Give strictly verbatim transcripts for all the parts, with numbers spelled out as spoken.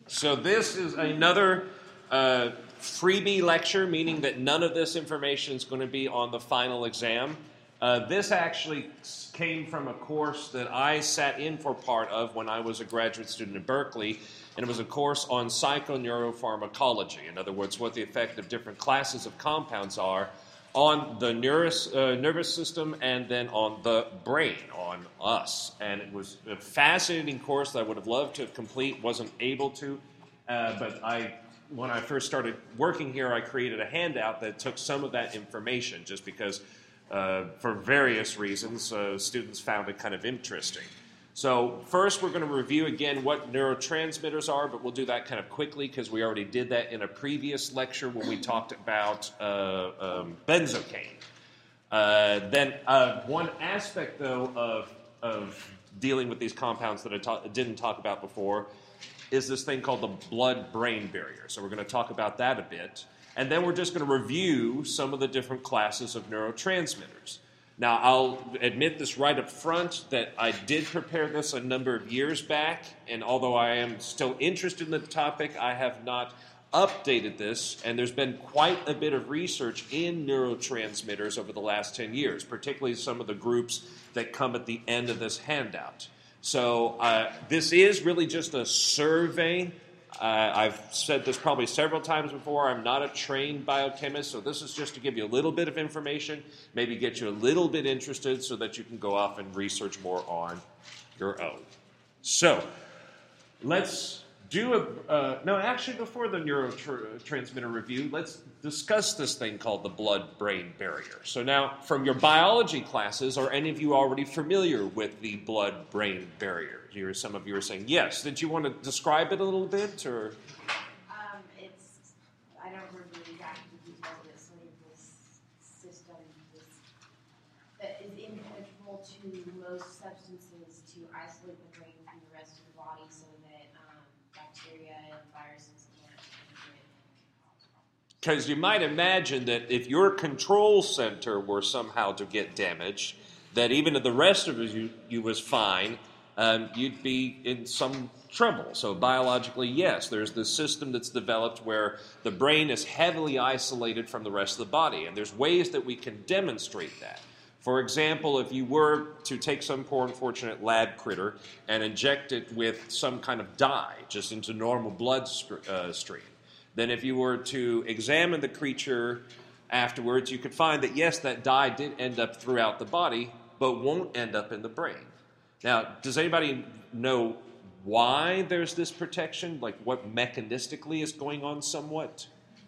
So this is another uh, freebie lecture, meaning that none of this information is going to be on the final exam. Uh, this actually came from a course that I sat in for part of when I was a graduate student at Berkeley, and it was a course on psychoneuropharmacology. In other words, what the effect of different classes of compounds are on the nervous, uh, nervous system and then on the brain, on us. And it was a fascinating course that I would have loved to complete, wasn't able to. Uh, but I, when I first started working here, I created a handout that took some of that information just because, uh, for various reasons, uh, students found it kind of interesting. So first we're going to review again what neurotransmitters are, but we'll do that kind of quickly because we already did that in a previous lecture when we talked about uh, um, benzocaine. Uh, then uh, one aspect, though, of, of dealing with these compounds that I ta- didn't talk about before is this thing called the blood-brain barrier. So we're going to talk about that a bit. And then we're just going to review some of the different classes of neurotransmitters. Now, I'll admit this right up front that I did prepare this a number of years back, and although I am still interested in the topic, I have not updated this, and there's been quite a bit of research in neurotransmitters over the last ten years, particularly some of the groups that come at the end of this handout. So uh, this is really just a survey. Uh, I've said this probably several times before. I'm not a trained biochemist, so this is just to give you a little bit of information, maybe get you a little bit interested so that you can go off and research more on your own. So let's do a, uh, no, actually before the neurotransmitter review, let's discuss this thing called the blood-brain barrier. So now, from your biology classes, are any of you already familiar with the blood-brain barrier? Here, some of you are saying yes. Did you want to describe it a little bit, or? Um, it's, I don't remember the exact details, but it's sort of this system this, that is impenetrable to most substances to isolate the brain from the rest of the body so that um, bacteria and viruses can't enter it and cause problems. Because you might imagine that if your control center were somehow to get damaged, that even if the rest of you, you was fine, Um, you'd be in some trouble. So biologically, yes, there's this system that's developed where the brain is heavily isolated from the rest of the body, and there's ways that we can demonstrate that. For example, if you were to take some poor unfortunate lab critter and inject it with some kind of dye just into normal blood st- uh, stream, then if you were to examine the creature afterwards, you could find that, yes, that dye did end up throughout the body, but won't end up in the brain. Now, does anybody know why there's this protection? Like what mechanistically is going on somewhat?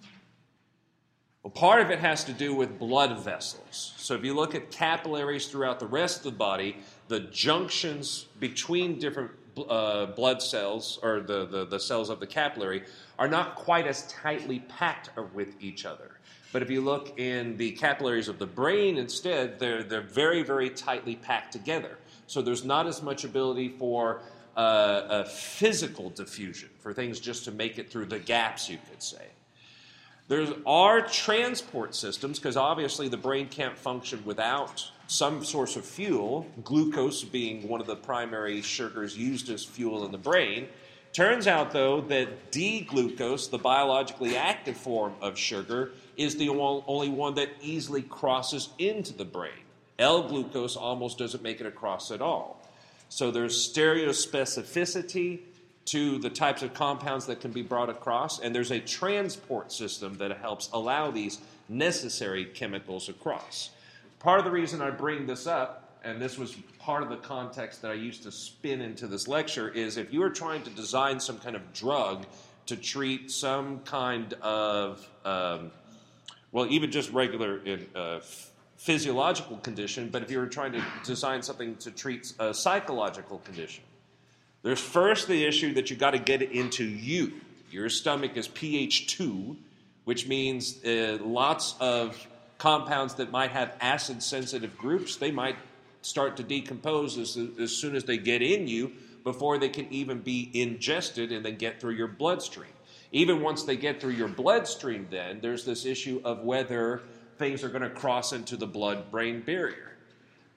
Well, part of it has to do with blood vessels. So if you look at capillaries throughout the rest of the body, the junctions between different uh, blood cells, or the, the, the cells of the capillary, are not quite as tightly packed with each other. But if you look in the capillaries of the brain instead, they're, they're very, very tightly packed together. So there's not as much ability for uh, a physical diffusion, for things just to make it through the gaps, you could say. There are transport systems, because obviously the brain can't function without some source of fuel, glucose being one of the primary sugars used as fuel in the brain. Turns out, though, that D-glucose, the biologically active form of sugar, is the only one that easily crosses into the brain. L-glucose almost doesn't make it across at all. So there's stereospecificity to the types of compounds that can be brought across, and there's a transport system that helps allow these necessary chemicals across. Part of the reason I bring this up, and this was part of the context that I used to spin into this lecture, is if you were trying to design some kind of drug to treat some kind of, um, well, even just regular uh, physiological condition, but if you were trying to design something to treat a psychological condition, there's first the issue that you've got to get it into you. Your stomach is pH two, which means uh, lots of compounds that might have acid-sensitive groups, they might start to decompose as, as soon as they get in you before they can even be ingested and then get through your bloodstream. Even once they get through your bloodstream, then, there's this issue of whether things are going to cross into the blood-brain barrier.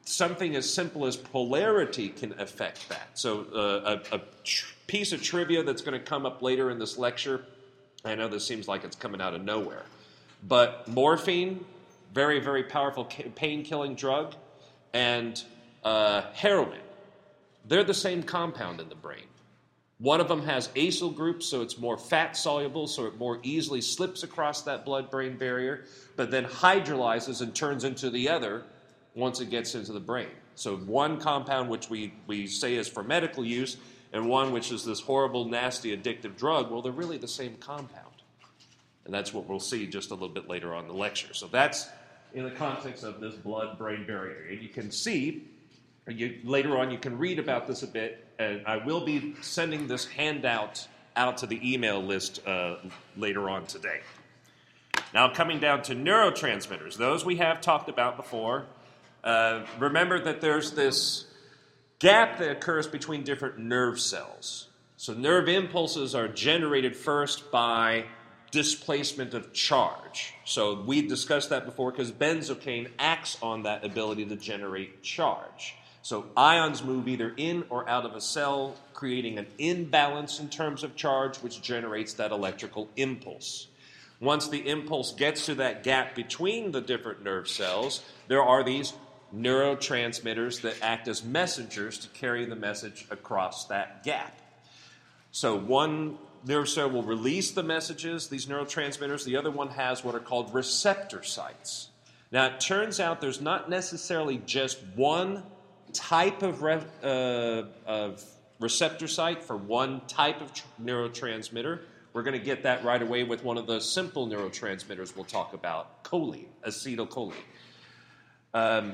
something as simple as polarity can affect that. So uh, a, a tr- piece of trivia that's going to come up later in this lecture, I know this seems like it's coming out of nowhere, but morphine, very, very powerful pain-killing drug, and uh, heroin, they're the same compound in the brain. One of them has acyl groups, so it's more fat-soluble, so it more easily slips across that blood-brain barrier, but then hydrolyzes and turns into the other once it gets into the brain. So one compound which we, we say is for medical use, and one which is this horrible, nasty, addictive drug, well, they're really the same compound. And that's what we'll see just a little bit later on in the lecture. So that's in the context of this blood-brain barrier. And you can see, you, later on you can read about this a bit, and I will be sending this handout out to the email list uh, later on today. Now coming down to neurotransmitters, those we have talked about before. Uh, remember that there's this gap that occurs between different nerve cells. So nerve impulses are generated first by displacement of charge. So we discussed that before because benzocaine acts on that ability to generate charge. So ions move either in or out of a cell, creating an imbalance in terms of charge, which generates that electrical impulse. Once the impulse gets to that gap between the different nerve cells, there are these neurotransmitters that act as messengers to carry the message across that gap. So one nerve cell will release the messages, these neurotransmitters. The other one has what are called receptor sites. Now, it turns out there's not necessarily just one type of, re- uh, of receptor site for one type of tr- neurotransmitter. We're going to get that right away with one of the simple neurotransmitters we'll talk about, choline, acetylcholine. Um,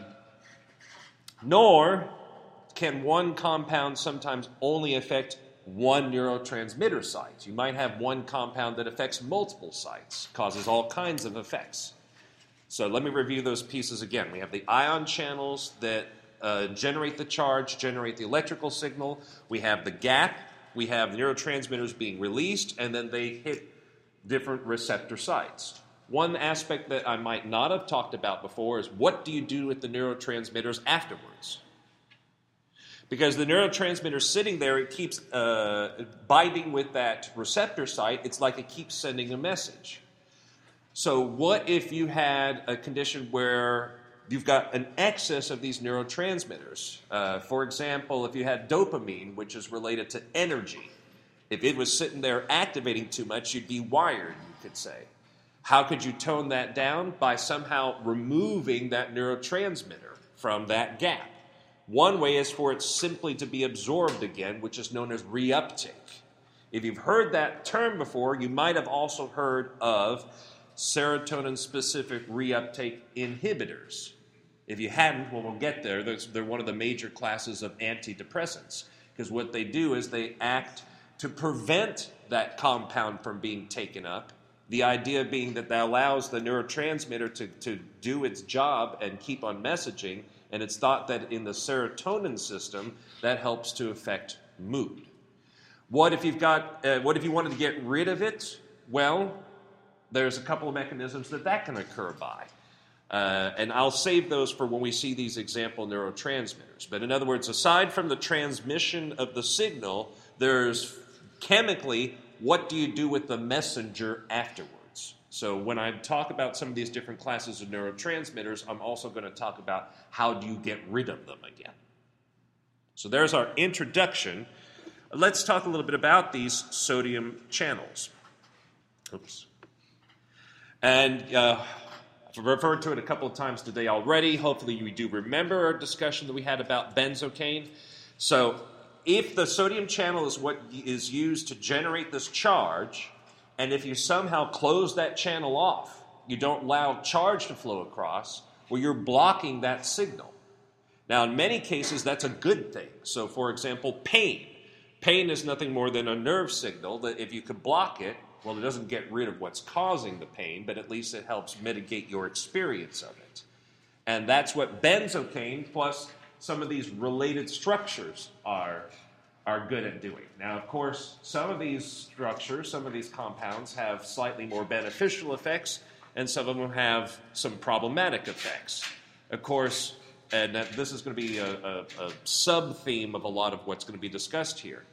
nor can one compound sometimes only affect one neurotransmitter site. You might have one compound that affects multiple sites, causes all kinds of effects. So let me review those pieces again. We have the ion channels that uh, generate the charge, generate the electrical signal. We have the gap. We have neurotransmitters being released, and then they hit different receptor sites. One aspect that I might not have talked about before is what do you do with the neurotransmitters afterwards? Because the neurotransmitter sitting there, it keeps uh, binding with that receptor site. It's like it keeps sending a message. So what if you had a condition where you've got an excess of these neurotransmitters? Uh, for example, if you had dopamine, which is related to energy, if it was sitting there activating too much, you'd be wired, you could say. How could you tone that down? By somehow removing that neurotransmitter from that gap. One way is for it simply to be absorbed again, which is known as reuptake. If you've heard that term before, you might have also heard of serotonin-specific reuptake inhibitors. If you hadn't, well, we'll get there. They're one of the major classes of antidepressants, because what they do is they act to prevent that compound from being taken up. The idea being that that allows the neurotransmitter to, to do its job and keep on messaging, and it's thought that in the serotonin system, that helps to affect mood. What if you've got, uh, what if you wanted to get rid of it? Well, there's a couple of mechanisms that that can occur by. Uh, and I'll save those for when we see these example neurotransmitters. But in other words, aside from the transmission of the signal, there's chemically, what do you do with the messenger afterwards? So when I talk about some of these different classes of neurotransmitters, I'm also going to talk about how do you get rid of them again. So there's our introduction. Let's talk a little bit about these sodium channels. Oops. And uh, I've referred to it a couple of times today already. Hopefully you do remember our discussion that we had about benzocaine. So if the sodium channel is what is used to generate this charge, and if you somehow close that channel off, you don't allow charge to flow across, well, you're blocking that signal. Now, in many cases, that's a good thing. So, for example, pain. Pain is nothing more than a nerve signal that if you could block it, well, it doesn't get rid of what's causing the pain, but at least it helps mitigate your experience of it. And that's what benzocaine plus some of these related structures are, are good at doing. Now, of course, some of these structures, some of these compounds have slightly more beneficial effects, and some of them have some problematic effects. Of course, and that this is going to be a, a, a sub-theme of a lot of what's going to be discussed here.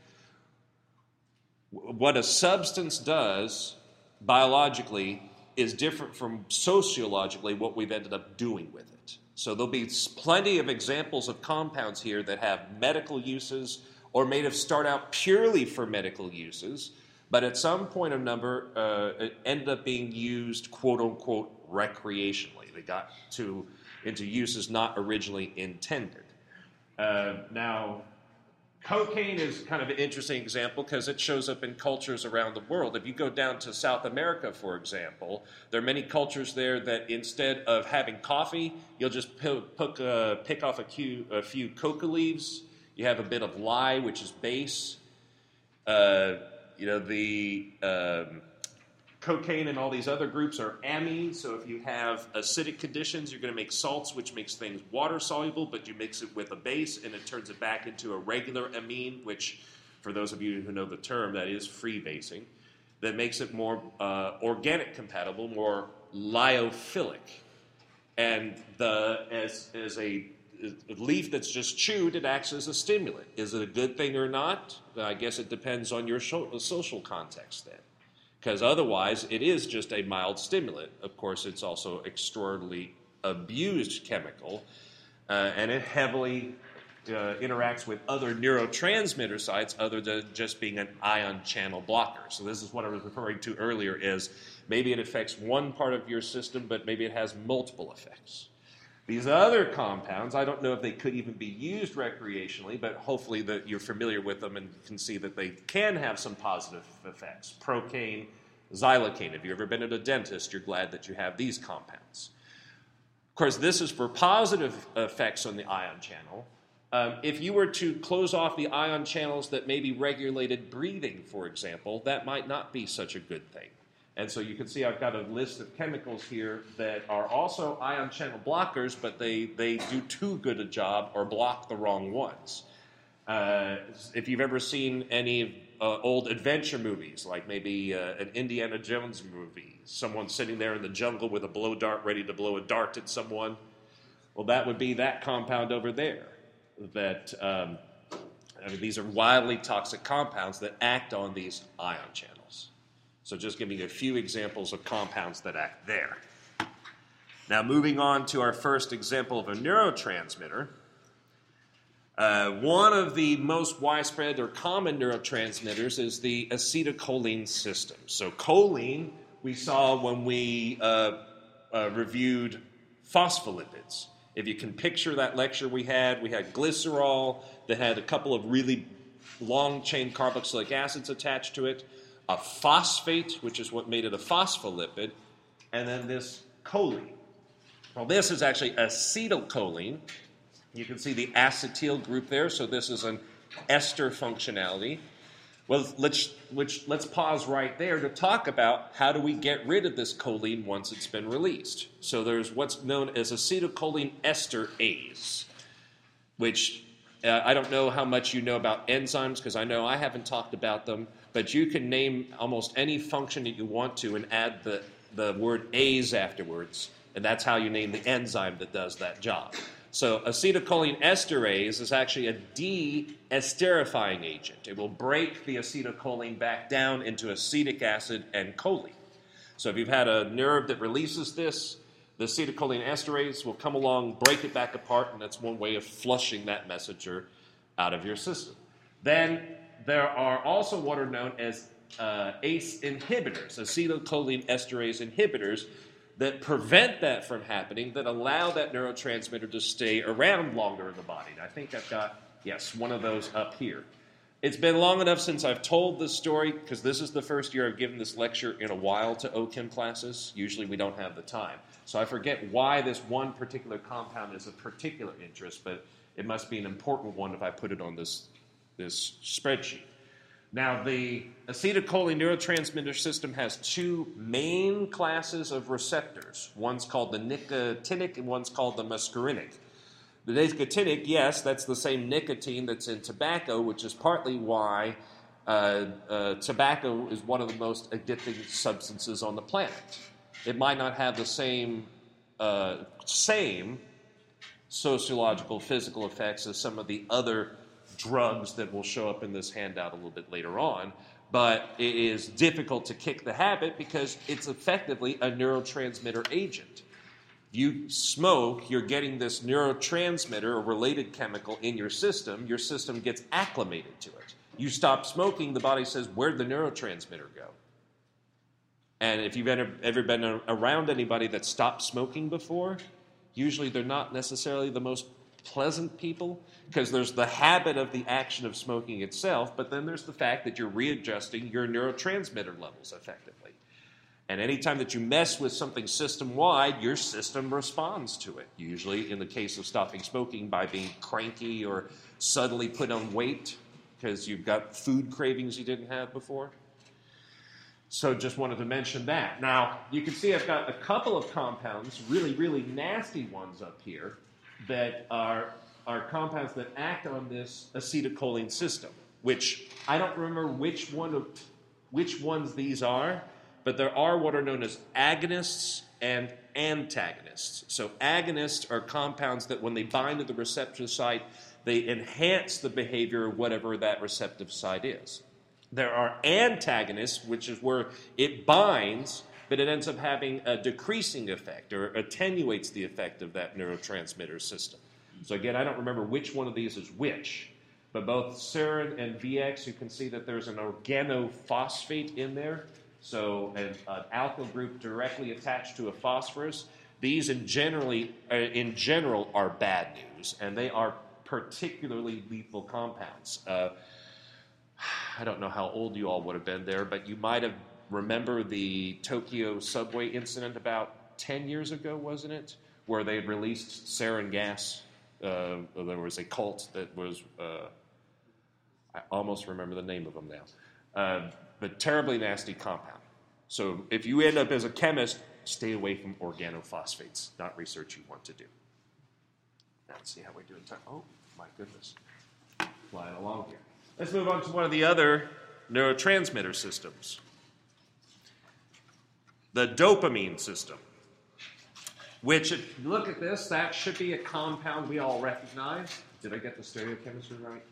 What a substance does biologically is different from sociologically what we've ended up doing with it. So there'll be plenty of examples of compounds here that have medical uses or may have started out purely for medical uses, but at some point or number, uh, it ended up being used, quote-unquote, recreationally. They got to into uses not originally intended. Uh, now, cocaine is kind of an interesting example because it shows up in cultures around the world. If you go down to South America, for example, there are many cultures there that instead of having coffee, you'll just pick, pick, uh, pick off a few, a few coca leaves. You have a bit of lye, which is base. Uh, you know, the um, cocaine and all these other groups are amines. So if you have acidic conditions, you're going to make salts, which makes things water-soluble, but you mix it with a base, and it turns it back into a regular amine, which, for those of you who know the term, that is free basing. That makes it more uh, organic compatible, more lyophilic. And the as, as a A leaf that's just chewed, it acts as a stimulant. Is it a good thing or not? I guess it depends on your social context then. Because otherwise, it is just a mild stimulant. Of course, it's also extraordinarily abused chemical, uh, and it heavily uh, interacts with other neurotransmitter sites other than just being an ion channel blocker. So this is what I was referring to earlier, is maybe it affects one part of your system, but maybe it has multiple effects. These other compounds, I don't know if they could even be used recreationally, but hopefully that you're familiar with them and can see that they can have some positive effects. Procaine, xylocaine. If you've ever been at a dentist, you're glad that you have these compounds. Of course, this is for positive effects on the ion channel. Um, if you were to close off the ion channels that maybe regulated breathing, for example, that might not be such a good thing. And so you can see I've got a list of chemicals here that are also ion channel blockers, but they, they do too good a job or block the wrong ones. Uh, if you've ever seen any uh, old adventure movies, like maybe uh, an Indiana Jones movie, someone sitting there in the jungle with a blow dart ready to blow a dart at someone, well, that would be that compound over there. That um, I mean, these are wildly toxic compounds that act on these ion channels. So just giving you a few examples of compounds that act there. Now moving on to our first example of a neurotransmitter. Uh, one of the most widespread or common neurotransmitters is the acetylcholine system. So choline we saw when we uh, uh, reviewed phospholipids. If you can picture that lecture we had, we had glycerol that had a couple of really long-chain carboxylic acids attached to it, a phosphate, which is what made it a phospholipid, and then this choline. Well, this is actually acetylcholine. You can see the acetyl group there, so this is an ester functionality. Well, let's, which, let's pause right there to talk about how do we get rid of this choline once it's been released. So there's what's known as acetylcholine esterase, which uh, I don't know how much you know about enzymes, because I know I haven't talked about them, but you can name almost any function that you want to and add the, the word ase afterwards, and that's how you name the enzyme that does that job. So acetylcholine esterase is actually a de-esterifying agent. It will break the acetylcholine back down into acetic acid and choline. So if you've had a nerve that releases this, the acetylcholine esterase will come along, break it back apart, and that's one way of flushing that messenger out of your system. Then there are also what are known as uh, A C E inhibitors, acetylcholine esterase inhibitors, that prevent that from happening, that allow that neurotransmitter to stay around longer in the body. And I think I've got, yes, one of those up here. It's been long enough since I've told this story, because this is the first year I've given this lecture in a while to O Chem classes. Usually we don't have the time. So I forget why this one particular compound is of particular interest, but it must be an important one if I put it on this, this spreadsheet. Now, the acetylcholine neurotransmitter system has two main classes of receptors. One's called the nicotinic and one's called the muscarinic. The nicotinic, yes, that's the same nicotine that's in tobacco, which is partly why uh, uh, tobacco is one of the most addicting substances on the planet. It might not have the same, uh, same sociological, physical effects as some of the other drugs that will show up in this handout a little bit later on. But it is difficult to kick the habit because it's effectively a neurotransmitter agent. You smoke, you're getting this neurotransmitter or related chemical in your system. Your system gets acclimated to it. You stop smoking, the body says, where'd the neurotransmitter go? And if you've ever, ever been around anybody that stopped smoking before, usually they're not necessarily the most pleasant people, because there's the habit of the action of smoking itself, but then there's the fact that you're readjusting your neurotransmitter levels effectively. And anytime that you mess with something system-wide, your system responds to it, usually in the case of stopping smoking by being cranky or suddenly put on weight because you've got food cravings you didn't have before. So just wanted to mention that. Now, you can see I've got a couple of compounds, really, really nasty ones up here, that are, are compounds that act on this acetylcholine system, which I don't remember which one of which ones these are, but there are what are known as agonists and antagonists. So agonists are compounds that when they bind to the receptor site, they enhance the behavior of whatever that receptive site is. There are antagonists, which is where it binds, but it ends up having a decreasing effect or attenuates the effect of that neurotransmitter system. So again, I don't remember which one of these is which, but both serin and V X, you can see that there's an organophosphate in there, so an, an alkyl group directly attached to a phosphorus. These in, generally, uh, in general are bad news, and they are particularly lethal compounds. Uh, I don't know how old you all would have been there, but you might have remember the Tokyo subway incident about ten years ago, wasn't it? Where they had released sarin gas. Uh, there was a cult that was, uh, I almost remember the name of them now, uh, but terribly nasty compound. So if you end up as a chemist, stay away from organophosphates, not research you want to do. Now let's see how we do in time. Oh, my goodness. Flying along here. Let's move on to one of the other neurotransmitter systems. The dopamine system, which, if you look at this, that should be a compound we all recognize. Did I get the stereochemistry right?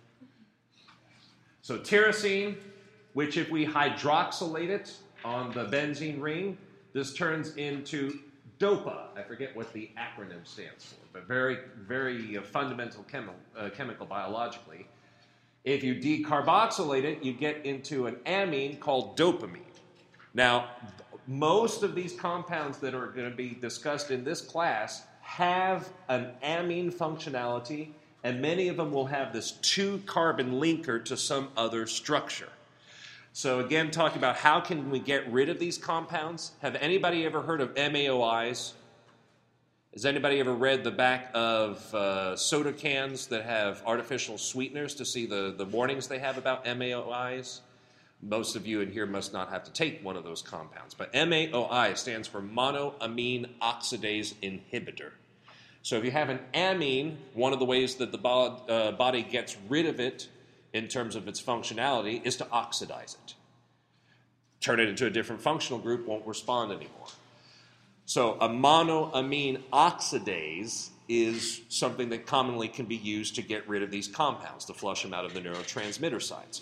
So tyrosine, which if we hydroxylate it on the benzene ring, this turns into DOPA. I forget what the acronym stands for, but very, very uh, fundamental chemi- uh, chemical biologically. If you decarboxylate it, you get into an amine called dopamine. Now, most of these compounds that are going to be discussed in this class have an amine functionality, and many of them will have this two-carbon linker to some other structure. So again, talking about how can we get rid of these compounds. Have anybody ever heard of M A O Is? Has anybody ever read the back of uh, soda cans that have artificial sweeteners to see the, the warnings they have about M A O Is? Most of you in here must not have to take one of those compounds. But M A O I stands for monoamine oxidase inhibitor. So if you have an amine, one of the ways that the bo- uh, body gets rid of it in terms of its functionality is to oxidize it. Turn it into a different functional group, won't respond anymore. So a monoamine oxidase is something that commonly can be used to get rid of these compounds, to flush them out of the neurotransmitter sites.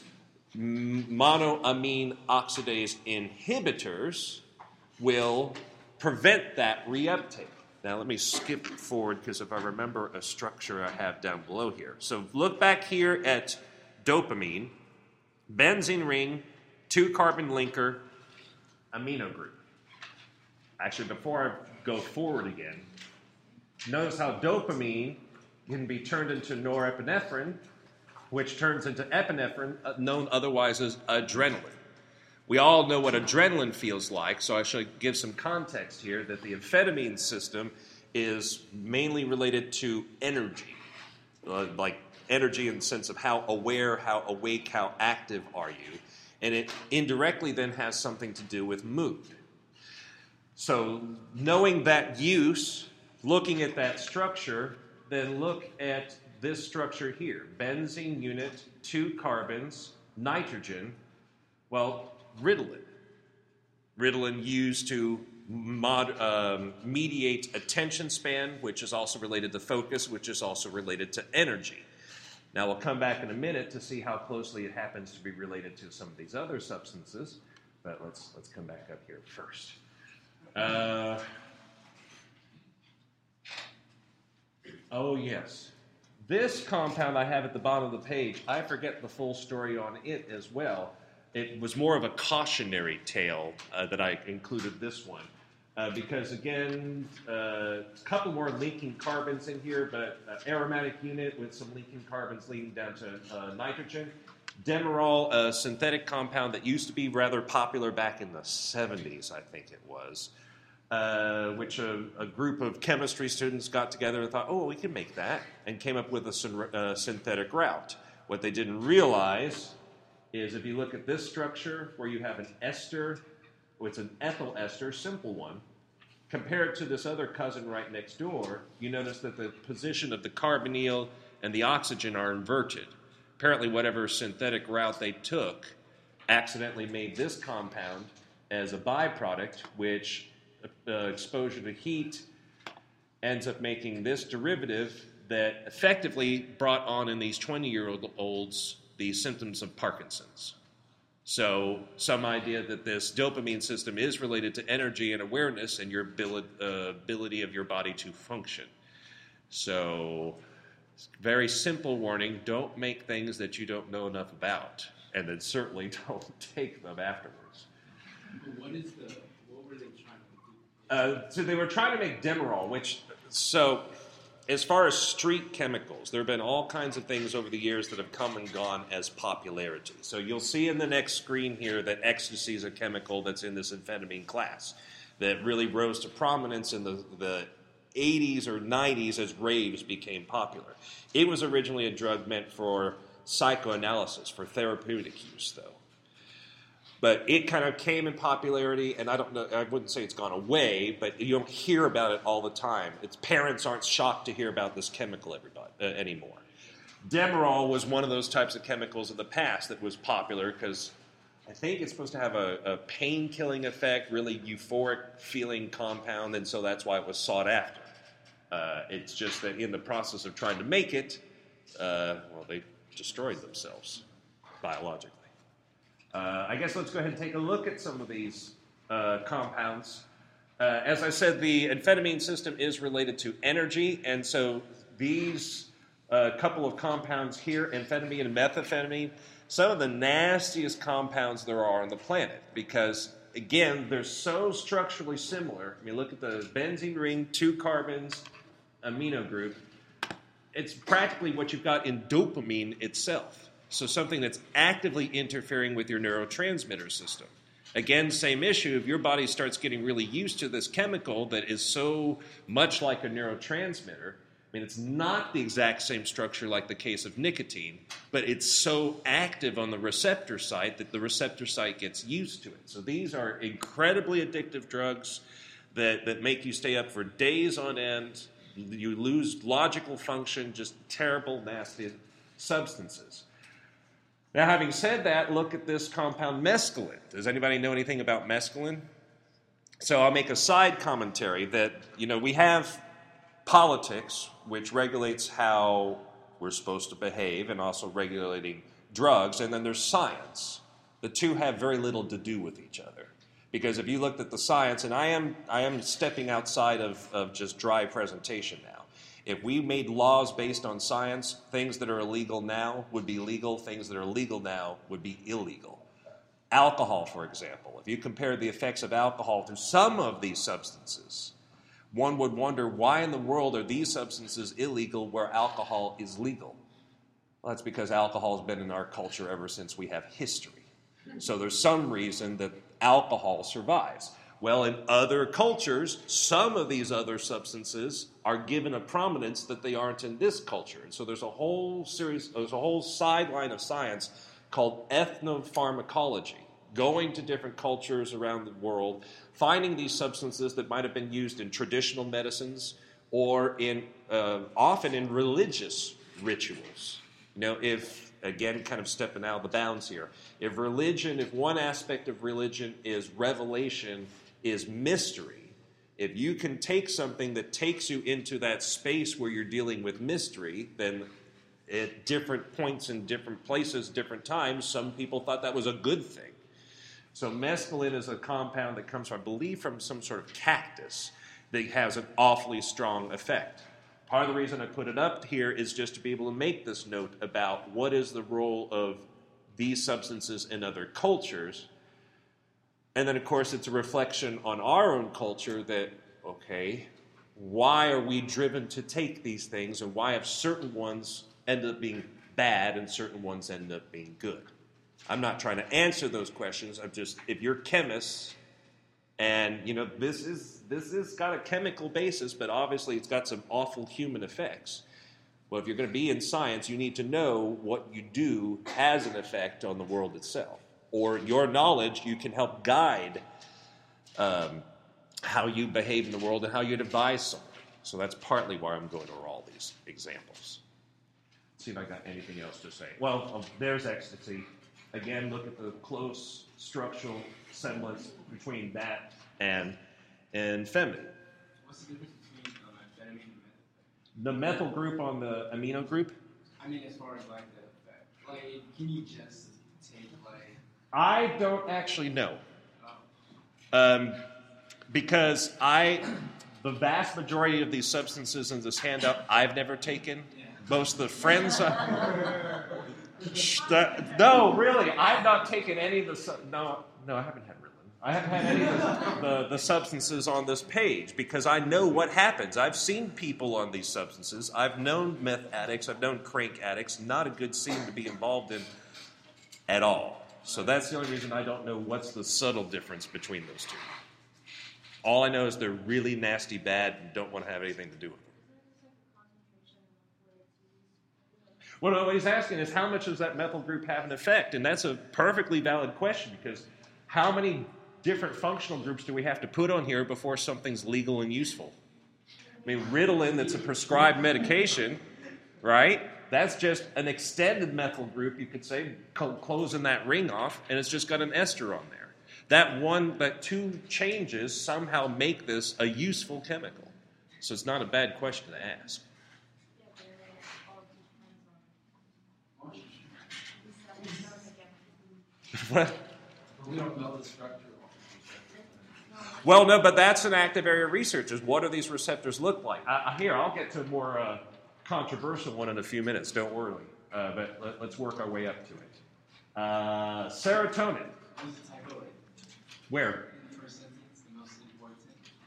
Monoamine oxidase inhibitors will prevent that reuptake. Now let me skip forward because if I remember a structure I have down below here. So look back here at dopamine, benzene ring, two-carbon linker, amino group. Actually, before I go forward again, notice how dopamine can be turned into norepinephrine, which turns into epinephrine, known otherwise as adrenaline. We all know what adrenaline feels like, so I should give some context here that the amphetamine system is mainly related to energy, uh, like energy in the sense of how aware, how awake, how active are you, and it indirectly then has something to do with mood. So knowing that use, looking at that structure, then look at this structure here. Benzene unit, two carbons, nitrogen. Well, Ritalin. Ritalin used to mod, um, mediate attention span, which is also related to focus, which is also related to energy. Now, we'll come back in a minute to see how closely it happens to be related to some of these other substances, but let's, let's come back up here first. Uh, oh, yes. This compound I have at the bottom of the page, I forget the full story on it as well. It was more of a cautionary tale uh, that I included this one. Uh, because, again, uh, a couple more linking carbons in here, but uh, aromatic unit with some linking carbons leading down to uh, nitrogen. Demerol, a synthetic compound that used to be rather popular back in the seventies, I think it was, uh, which a, a group of chemistry students got together and thought, oh, we can make that, and came up with a syn- uh, synthetic route. What they didn't realize is if you look at this structure where you have an ester, it's an ethyl ester, simple one. Compare it to this other cousin right next door, you notice that the position of the carbonyl and the oxygen are inverted. Apparently, whatever synthetic route they took accidentally made this compound as a byproduct, which uh, exposure to heat ends up making this derivative that effectively brought on in these twenty-year-olds the symptoms of Parkinson's. So some idea that this dopamine system is related to energy and awareness and your ability, uh, ability of your body to function. So very simple warning, don't make things that you don't know enough about, and then certainly don't take them afterwards. What is the, what were they trying to do? Uh, so they were trying to make Demerol, which, so as far as street chemicals, there have been all kinds of things over the years that have come and gone as popularity. So you'll see in the next screen here that ecstasy is a chemical that's in this amphetamine class that really rose to prominence in the, the eighties or nineties as raves became popular. It was originally a drug meant for psychoanalysis, for therapeutic use, though. But it kind of came in popularity, and I don't know, I wouldn't say it's gone away, but you don't hear about it all the time. Its parents aren't shocked to hear about this chemical everybody, uh, anymore. Demerol was one of those types of chemicals of the past that was popular because I think it's supposed to have a, a pain-killing effect, really euphoric feeling compound, and so that's why it was sought after. Uh, it's just that in the process of trying to make it, uh, well, they destroyed themselves biologically. Uh, I guess let's go ahead and take a look at some of these uh, compounds. Uh, as I said, the amphetamine system is related to energy, and so these uh, couple of compounds here, amphetamine and methamphetamine, some of the nastiest compounds there are on the planet because, again, they're so structurally similar. I mean, look at the benzene ring, two carbons, amino group. It's practically what you've got in dopamine itself. So something that's actively interfering with your neurotransmitter system. Again, same issue. If your body starts getting really used to this chemical that is so much like a neurotransmitter, I mean, it's not the exact same structure like the case of nicotine, but it's so active on the receptor site that the receptor site gets used to it. So these are incredibly addictive drugs that, that make you stay up for days on end. You lose logical function, just terrible, nasty substances. Now, having said that, look at this compound mescaline. Does anybody know anything about mescaline? So I'll make a side commentary that, you know, we have politics, which regulates how we're supposed to behave and also regulating drugs, and then there's science. The two have very little to do with each other. Because if you looked at the science, and I am, I am stepping outside of, of just dry presentation now. If we made laws based on science, things that are illegal now would be legal, things that are legal now would be illegal. Alcohol, for example. If you compare the effects of alcohol to some of these substances, one would wonder why in the world are these substances illegal where alcohol is legal? Well, that's because alcohol has been in our culture ever since we have history. So there's some reason that alcohol survives. Well, in other cultures, some of these other substances are given a prominence that they aren't in this culture. And so there's a whole series, there's a whole sideline of science called ethnopharmacology, going to different cultures around the world, finding these substances that might have been used in traditional medicines or in uh, often in religious rituals. You know, if, again, kind of stepping out of the bounds here, if religion, if one aspect of religion is revelation is mystery. If you can take something that takes you into that space where you're dealing with mystery, then at different points in different places, different times, some people thought that was a good thing. So mescaline is a compound that comes, I believe, from some sort of cactus that has an awfully strong effect. Part of the reason I put it up here is just to be able to make this note about what is the role of these substances in other cultures. And then, of course, it's a reflection on our own culture that, okay, why are we driven to take these things, and why have certain ones end up being bad and certain ones end up being good? I'm not trying to answer those questions. I'm just, if you're chemists, and you know this is this has got a chemical basis, but obviously it's got some awful human effects. Well, if you're going to be in science, you need to know what you do has an effect on the world itself, or your knowledge you can help guide um, how you behave in the world and how you'd advise someone. So that's partly why I'm going over all these examples. Let's see if I got anything else to say. Well, um, there's ecstasy. Again, look at the close structural semblance between that and amphetamine. What's the difference between um, amphetamine and methamphetamine? The methyl group on the amino group? I mean, as far as like the effect, like, can you just take like? I don't actually know. Oh. Um, because I, the vast majority of these substances in this handout, I've never taken. Yeah. Most of the friends I... Shh, that, no, really, I've not taken any of the... Su- no, no, I haven't had Ritalin. I haven't had any of the, the, the substances on this page because I know what happens. I've seen people on these substances. I've known meth addicts. I've known crank addicts. Not a good scene to be involved in at all. So that's the only reason I don't know what's the subtle difference between those two. All I know is they're really nasty bad and don't want to have anything to do with them. Well, what he's asking is how much does that methyl group have an effect? And that's a perfectly valid question because how many different functional groups do we have to put on here before something's legal and useful? I mean, Ritalin, that's a prescribed medication, right? That's just an extended methyl group, you could say, closing that ring off, and it's just got an ester on there. That one, that two changes somehow make this a useful chemical. So it's not a bad question to ask. What? We don't know the structure. Well, no, but that's an active area of research, is what do these receptors look like? I, I, here, I'll get to a more uh, controversial one in a few minutes, don't worry. Uh, but let, let's work our way up to it. Uh, serotonin. There's a typo right Where? in the first sentence, the most important.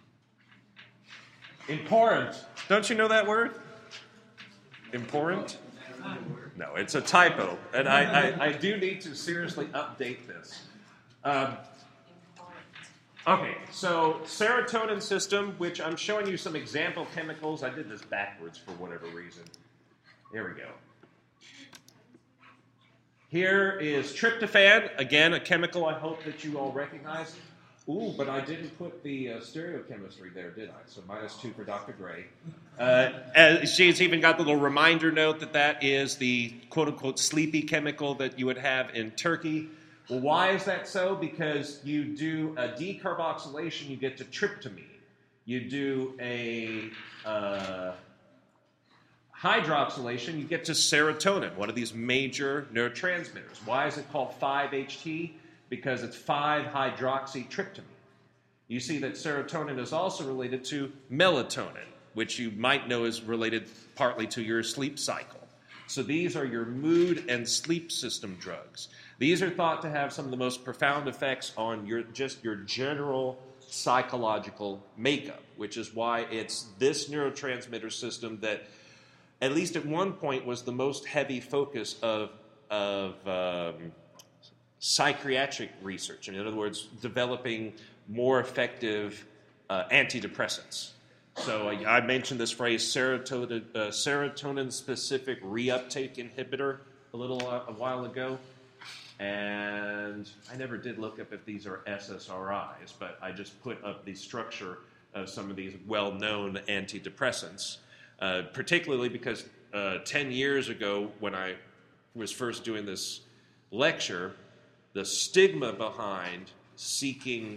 Important. Don't you know that word? Important? No, it's a typo. And I, I, I do need to seriously update this. Um, okay, so serotonin system, which I'm showing you some example chemicals. I did this backwards for whatever reason. Here we go. Here is tryptophan, again, a chemical I hope that you all recognize. Ooh, but I didn't put the uh, stereochemistry there, did I? So minus two for Doctor Gray. Uh, and she's even got the little reminder note that that is the quote-unquote sleepy chemical that you would have in turkey. Well, why is that so? Because you do a decarboxylation, you get to tryptamine. You do a uh, hydroxylation, you get to serotonin, one of these major neurotransmitters. Why is it called five H T? Because it's five hydroxytryptamine. You see that serotonin is also related to melatonin, which you might know is related partly to your sleep cycle. So these are your mood and sleep system drugs. These are thought to have some of the most profound effects on your just your general psychological makeup, which is why it's this neurotransmitter system that, at least at one point, was the most heavy focus of, of um, psychiatric research. In other words, developing more effective uh, antidepressants. So uh, I mentioned this phrase, serotonin, uh, serotonin-specific reuptake inhibitor, a little uh, a while ago. And I never did look up if these are S S R Is, but I just put up the structure of some of these well-known antidepressants, uh, particularly because uh, ten years ago when I was first doing this lecture, the stigma behind seeking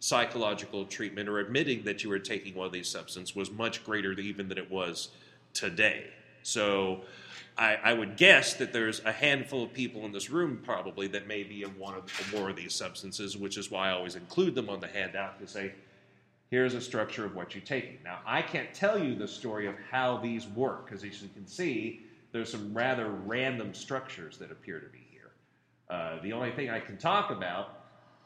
psychological treatment or admitting that you were taking one of these substances was much greater even than it was today. So I, I would guess that there's a handful of people in this room probably that may be in one of, or more of these substances, which is why I always include them on the handout to say, here's a structure of what you're taking. Now, I can't tell you the story of how these work, because as you can see, there's some rather random structures that appear to be here. Uh, the only thing I can talk about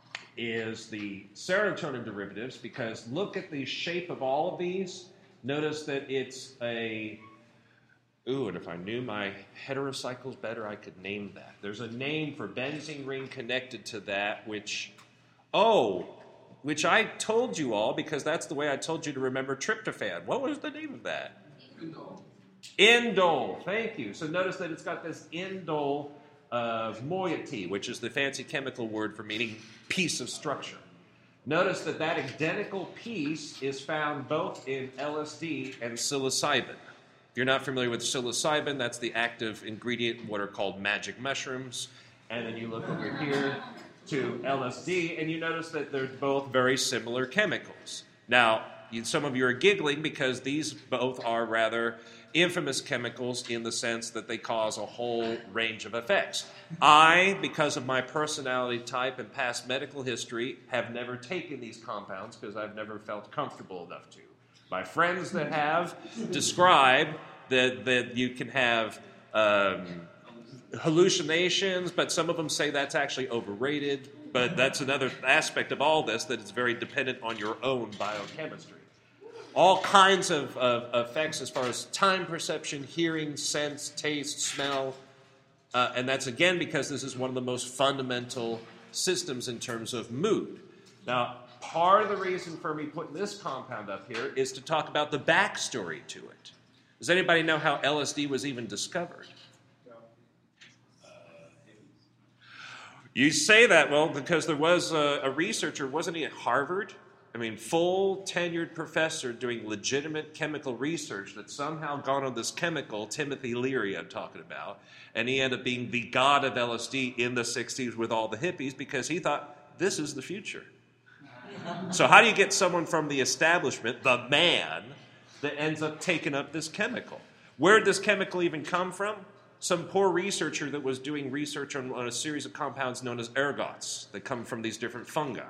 is the serotonin derivatives, because look at the shape of all of these. Notice that it's a, ooh, and if I knew my heterocycles better, I could name that. There's a name for benzene ring connected to that, which, oh, which I told you all, because that's the way I told you to remember tryptophan. What was the name of that? Indole. Indole, thank you. So notice that it's got this indole uh, moiety, which is the fancy chemical word for meaning piece of structure. Notice that that identical piece is found both in L S D and psilocybin. If you're not familiar with psilocybin, that's the active ingredient in what are called magic mushrooms. And then you look over here to L S D, and you notice that they're both very similar chemicals. Now, you, some of you are giggling because these both are rather infamous chemicals in the sense that they cause a whole range of effects. I, because of my personality type and past medical history, have never taken these compounds because I've never felt comfortable enough to. My friends that have describe that, that you can have um, hallucinations, but some of them say that's actually overrated. But that's another aspect of all this, that it's very dependent on your own biochemistry. All kinds of, of effects as far as time perception, hearing, sense, taste, smell. Uh, and that's, again, because this is one of the most fundamental systems in terms of mood. Now, part of the reason for me putting this compound up here is to talk about the backstory to it. Does anybody know how L S D was even discovered? You say that, well, because there was a, a researcher, wasn't he at Harvard? I mean, full tenured professor doing legitimate chemical research that somehow got on this chemical, Timothy Leary I'm talking about, and he ended up being the god of L S D in the sixties with all the hippies because he thought, this is the future. So how do you get someone from the establishment, the man, that ends up taking up this chemical? Where did this chemical even come from? Some poor researcher that was doing research on, on a series of compounds known as ergots that come from these different fungi.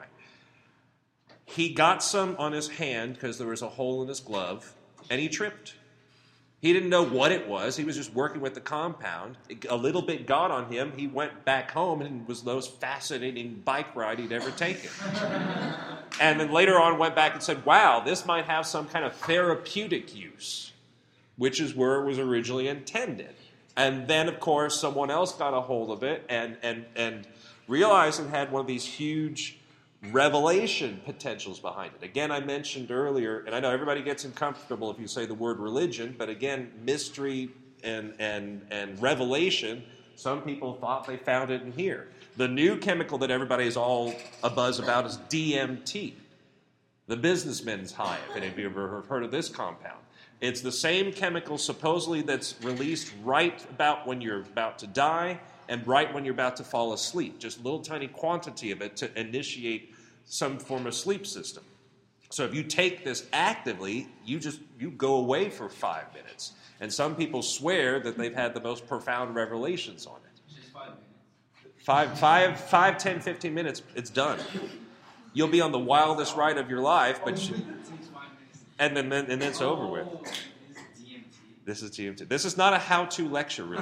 He got some on his hand because there was a hole in his glove, and he tripped. He didn't know what it was. He was just working with the compound. A little bit got on him. He went back home and was the most fascinating bike ride he'd ever taken. And then later on went back and said, wow, this might have some kind of therapeutic use, which is where it was originally intended. And then, of course, someone else got a hold of it and, and, and realized it had one of these huge revelation potentials behind it. Again, I mentioned earlier, and I know everybody gets uncomfortable if you say the word religion, but again, mystery and, and, and revelation, some people thought they found it in here. The new chemical that everybody is all abuzz about is D M T, the businessman's high, if any of you ever have heard of this compound. It's the same chemical supposedly that's released right about when you're about to die and right when you're about to fall asleep. Just a little tiny quantity of it to initiate some form of sleep system. So if you take this actively, you just you go away for five minutes. And some people swear that they've had the most profound revelations on it. Just five minutes. Five, five, five, ten, fifteen minutes, it's done. You'll be on the wildest ride of your life, but you, and then and then it's over with. This is D M T. This is not a how-to lecture, really.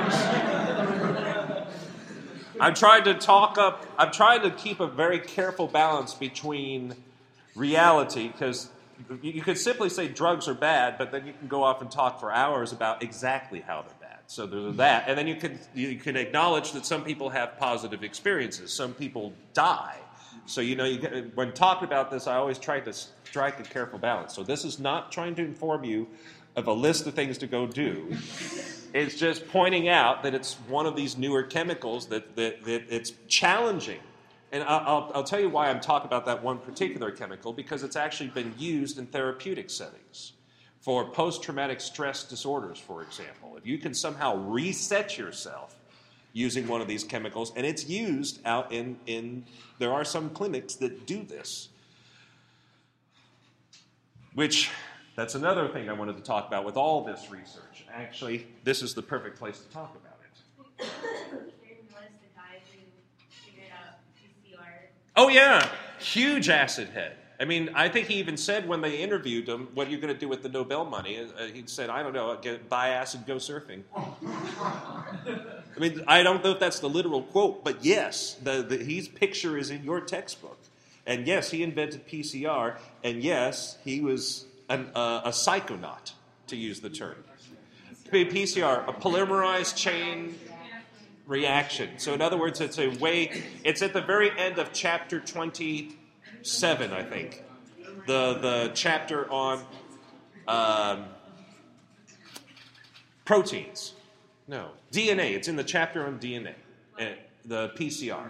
I'm trying to talk up, I'm trying to keep a very careful balance between reality, because you could simply say drugs are bad, but then you can go off and talk for hours about exactly how they're bad. So there's that. And then you can, you can acknowledge that some people have positive experiences. Some people die. So, you know, you get, when talking about this, I always try to strike a careful balance. So this is not trying to inform you of a list of things to go do. It's just pointing out that it's one of these newer chemicals that, that, that it's challenging. And I'll, I'll tell you why I'm talking about that one particular chemical, because it's actually been used in therapeutic settings for post-traumatic stress disorders, for example. If you can somehow reset yourself using one of these chemicals, and it's used out in, in there are some clinics that do this. which that's another thing I wanted to talk about with all this research. Actually, this is the perfect place to talk about it. Oh, yeah, huge acid head. I mean, I think he even said when they interviewed him, what are you going to do with the Nobel money? Uh, he said, I don't know, get, buy acid, go surfing. I mean, I don't know if that's the literal quote, but yes, the, the, his picture is in your textbook. And yes, he invented P C R, and yes, he was an, uh, a psychonaut, to use the term. P C R, a polymerized chain reaction. So in other words, it's a way, it's at the very end of chapter twenty-seven, I think. The, the chapter on um, proteins. No, D N A. It's in the chapter on D N A, uh, the P C R.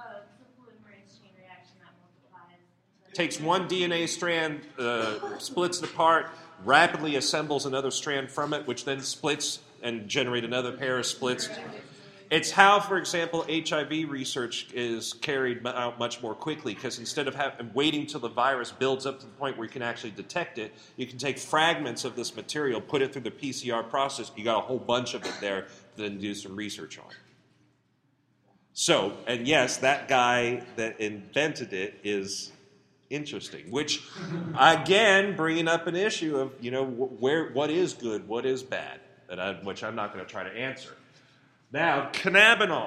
Takes one D N A strand, uh, splits it apart, rapidly assembles another strand from it, which then splits and generate another pair of splits. It's how, for example, H I V research is carried out much more quickly, because instead of have, waiting till the virus builds up to the point where you can actually detect it, you can take fragments of this material, put it through the P C R process. You got a whole bunch of it there to then do some research on. So, and yes, that guy that invented it is interesting, which, again, bringing up an issue of, you know, where what is good, what is bad, that I, which I'm not going to try to answer. Now, cannabinol,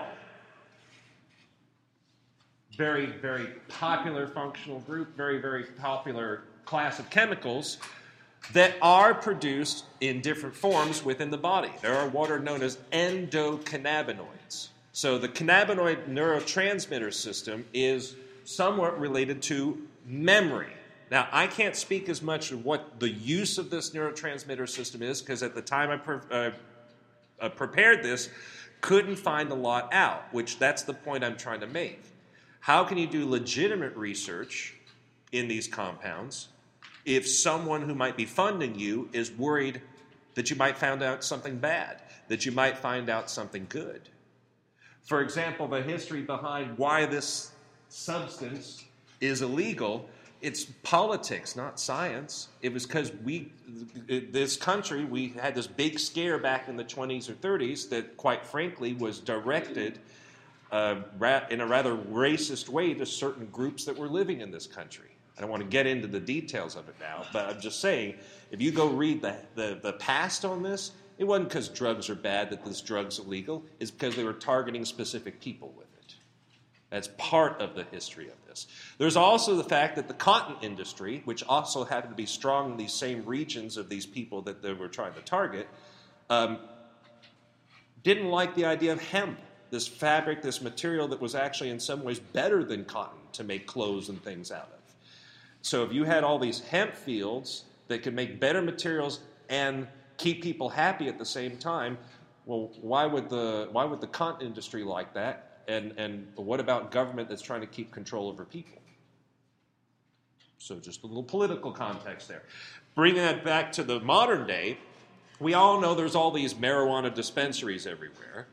very, very popular functional group, very, very popular class of chemicals that are produced in different forms within the body. There are what are known as endocannabinoids. So the cannabinoid neurotransmitter system is somewhat related to memory. Now, I can't speak as much of what the use of this neurotransmitter system is, because at the time I pre- uh, uh, prepared this, couldn't find a lot out, which that's the point I'm trying to make. How can you do legitimate research in these compounds if someone who might be funding you is worried that you might find out something bad, that you might find out something good? For example, the history behind why this substance is illegal, it's politics, not science. It was because we, this country, we had this big scare back in the twenties or thirties that, quite frankly, was directed uh, in a rather racist way to certain groups that were living in this country. I don't want to get into the details of it now, but I'm just saying, if you go read the, the, the past on this, it wasn't because drugs are bad that this drug's illegal. It's because they were targeting specific people with it. That's part of the history of this. There's also the fact that the cotton industry, which also happened to be strong in these same regions of these people that they were trying to target, um, didn't like the idea of hemp, this fabric, this material that was actually in some ways better than cotton to make clothes and things out of. So if you had all these hemp fields that could make better materials and keep people happy at the same time, well, why would the why would the cotton industry like that? And and what about government that's trying to keep control over people? So just a little political context there. Bringing that back to the modern day, we all know there's all these marijuana dispensaries everywhere.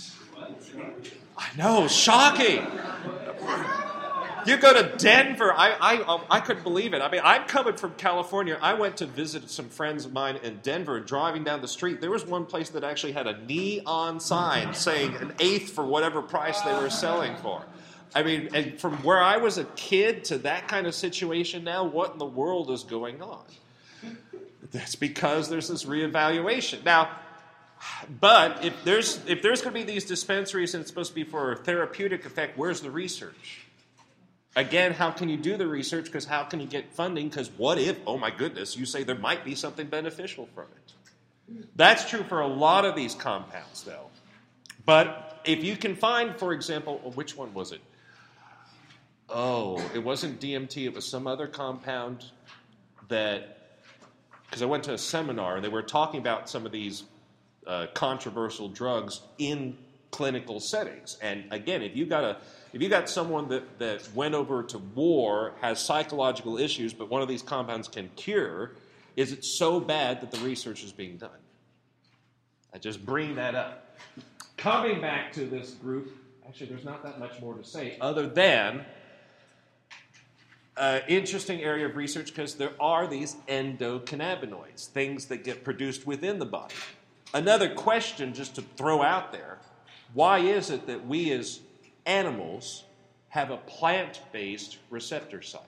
I know, shocking. You go to Denver, I, I I couldn't believe it. I mean, I'm coming from California. I went to visit some friends of mine in Denver, and driving down the street, there was one place that actually had a neon sign saying an eighth for whatever price they were selling for. I mean, and from where I was a kid to that kind of situation now, what in the world is going on? That's because there's this reevaluation. Now, but if there's if there's going to be these dispensaries and it's supposed to be for a therapeutic effect, where's the research? Again, how can you do the research? Because how can you get funding? Because what if, oh my goodness, you say there might be something beneficial from it? That's true for a lot of these compounds, though. But if you can find, for example, which one was it? Oh, it wasn't D M T. It was some other compound that, because I went to a seminar and they were talking about some of these uh, controversial drugs in clinical settings. And again, if you got a If you got someone that, that went over to war, has psychological issues, but one of these compounds can cure, is it so bad that the research is being done? I just bring that up. Coming back to this group, actually there's not that much more to say, other than uh, interesting area of research because there are these endocannabinoids, things that get produced within the body. Another question just to throw out there, why is it that we as animals have a plant-based receptor site?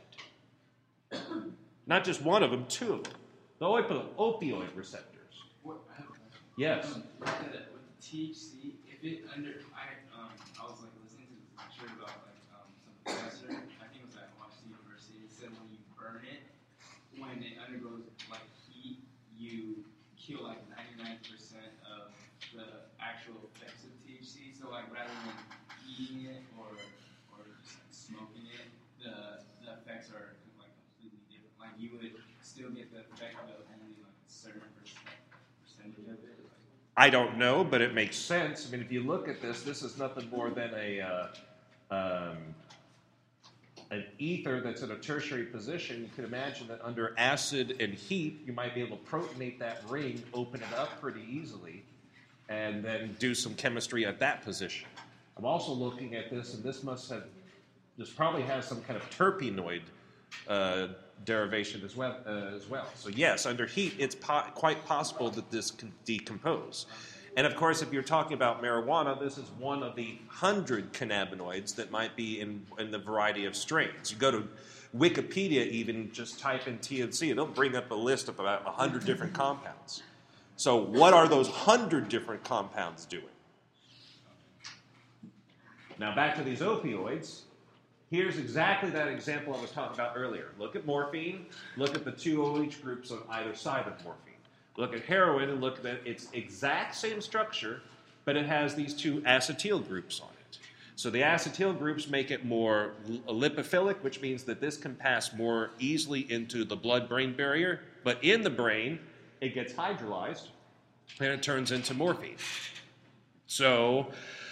Not just one of them, two of them. The opi- opioid receptors. What, I have a question. Yes. Um, with, the, with the T H C, if it under, I um, I was like listening to this lecture about like um, some professor, I think it was at Washington University. It said when you burn it, when it undergoes like heat, you kill like ninety-nine percent of the actual effects of T H C. So like rather than eating it or or just like smoking it, the the effects are like completely different. Like you would still get the effect of only like a certain percent, percentage of it. Like, I don't know, but it makes sense. I mean, if you look at this, this is nothing more than a uh, um, an ether that's in a tertiary position. You can imagine that under acid and heat, you might be able to protonate that ring, open it up pretty easily, and then do some chemistry at that position. I'm also looking at this, and this must have, this probably has some kind of terpenoid uh, derivation as well, uh, as well. So yes, under heat, it's po- quite possible that this can decompose. And of course, if you're talking about marijuana, this is one of the hundred cannabinoids that might be in, in the variety of strains. You go to Wikipedia even, just type in T H C, and it'll bring up a list of about one hundred different compounds. So what are those one hundred different compounds doing? Now back to these opioids. Here's exactly that example I was talking about earlier. Look at morphine. Look at the two O H groups on either side of morphine. Look at heroin and look at its exact same structure, but it has these two acetyl groups on it. So the acetyl groups make it more lipophilic, which means that this can pass more easily into the blood-brain barrier. But in the brain, it gets hydrolyzed, and it turns into morphine. So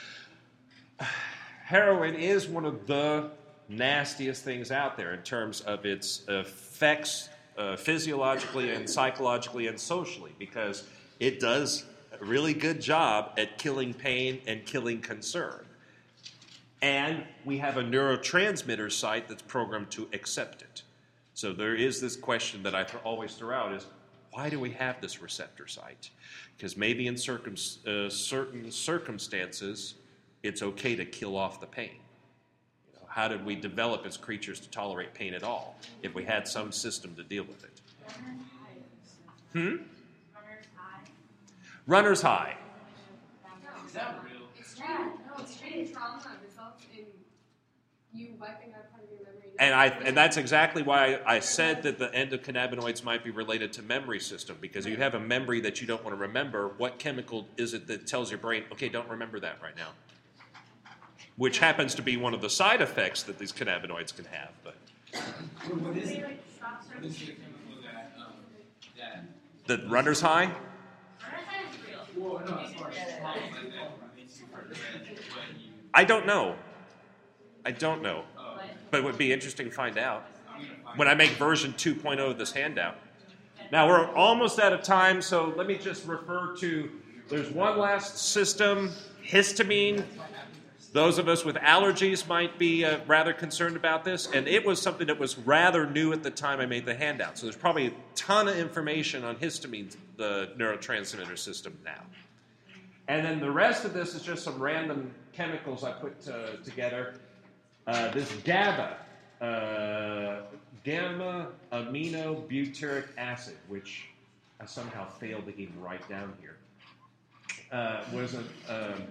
heroin is one of the nastiest things out there in terms of its effects uh, physiologically and psychologically and socially, because it does a really good job at killing pain and killing concern. And we have a neurotransmitter site that's programmed to accept it. So there is this question that I th- always throw out is, why do we have this receptor site? Because maybe in circum- uh, certain circumstances, it's okay to kill off the pain. You know, how did we develop as creatures to tolerate pain at all if we had some system to deal with it? Hmm? Runner's high. Runner's high. is that real? Extreme, no, extreme trauma results in you wiping out part of your memory. And I and that's exactly why I said that the endocannabinoids might be related to memory system, because if you have a memory that you don't want to remember, what chemical is it that tells your brain, okay, don't remember that right now? Which happens to be one of the side effects that these cannabinoids can have. But What is it? What is the chemical that um, that? the runner's high? Runner's high is real. Well, no, as far as trauma, like that makes you forget what you. I don't know. I don't know. Oh, But it would be interesting to find out I'm gonna find when I make version two point oh of this handout. Now, we're almost out of time, so let me just refer to, there's one last system, histamine. Those of us with allergies might be uh, rather concerned about this, and it was something that was rather new at the time I made the handout. So there's probably a ton of information on histamine, the neurotransmitter system now. And then the rest of this is just some random chemicals I put uh, together. Uh, this GABA, uh, gamma amino butyric acid, which I somehow failed to even write down here, uh, was a, um,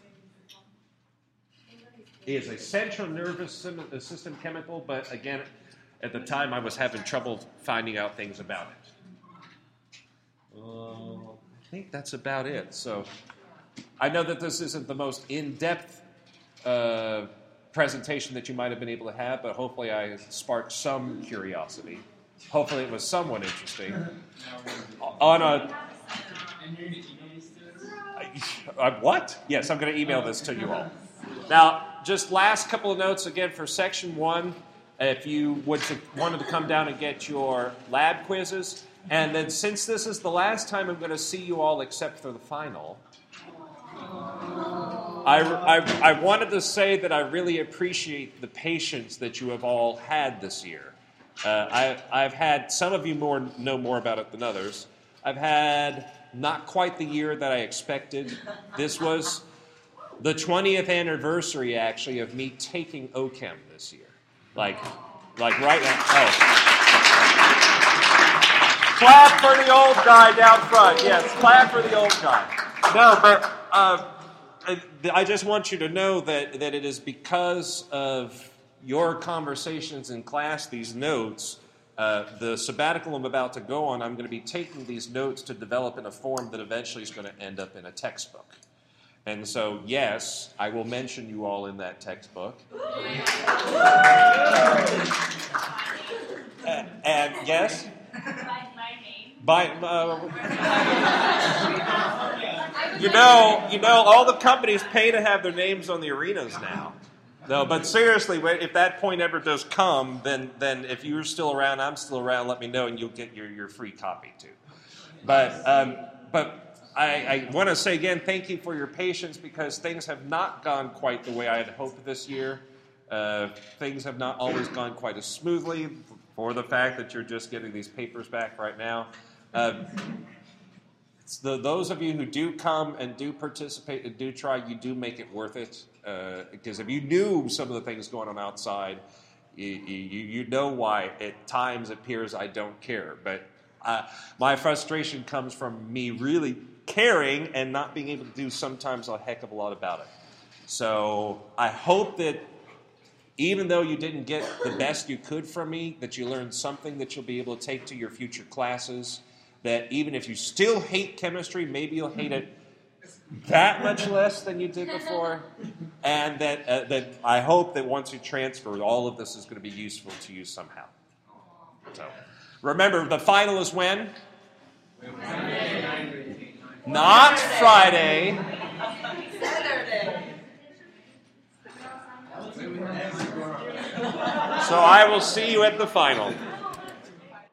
is a central nervous system chemical, but again, at the time I was having trouble finding out things about it. Uh, I think that's about it. So I know that this isn't the most in-depth uh, presentation that you might have been able to have, but hopefully I sparked some curiosity. Hopefully it was somewhat interesting. On a And you're gonna email these to us? Uh, what? Yes, I'm going to email this to you all. Now, just last couple of notes again for section one. If you would to, wanted to come down and get your lab quizzes, and then since this is the last time I'm going to see you all except for the final, I, I, I wanted to say that I really appreciate the patience that you have all had this year. Uh, I, I've had, some of you more know more about it than others. I've had not quite the year that I expected. This was the twentieth anniversary, actually, of me taking O Chem this year. Like, like right now. Oh. Clap for the old guy down front. Yes, clap for the old guy. No, but uh, I just want you to know that, that it is because of your conversations in class, these notes, uh, the sabbatical I'm about to go on, I'm going to be taking these notes to develop in a form that eventually is going to end up in a textbook. And so, yes, I will mention you all in that textbook. uh, and yes? By my name. By, uh, you know, you know, all the companies pay to have their names on the arenas now. No, but seriously, if that point ever does come, then then if you're still around, I'm still around, let me know, and you'll get your, your free copy too. But um, but I, I want to say again, thank you for your patience, because things have not gone quite the way I had hoped this year. Uh, things have not always gone quite as smoothly, for the fact that you're just getting these papers back right now. Uh, the, those of you who do come and do participate and do try, you do make it worth it. Uh, because if you knew some of the things going on outside, you, you, you know why at times it appears I don't care. But uh, my frustration comes from me really caring and not being able to do sometimes a heck of a lot about it. So I hope that even though you didn't get the best you could from me, that you learned something that you'll be able to take to your future classes, that even if you still hate chemistry, maybe you'll hate it that much less than you did before, and that uh, that I hope that once you transfer, all of this is going to be useful to you somehow. So, remember, the final is when? Friday. Not Friday. Saturday. So I will see you at the final.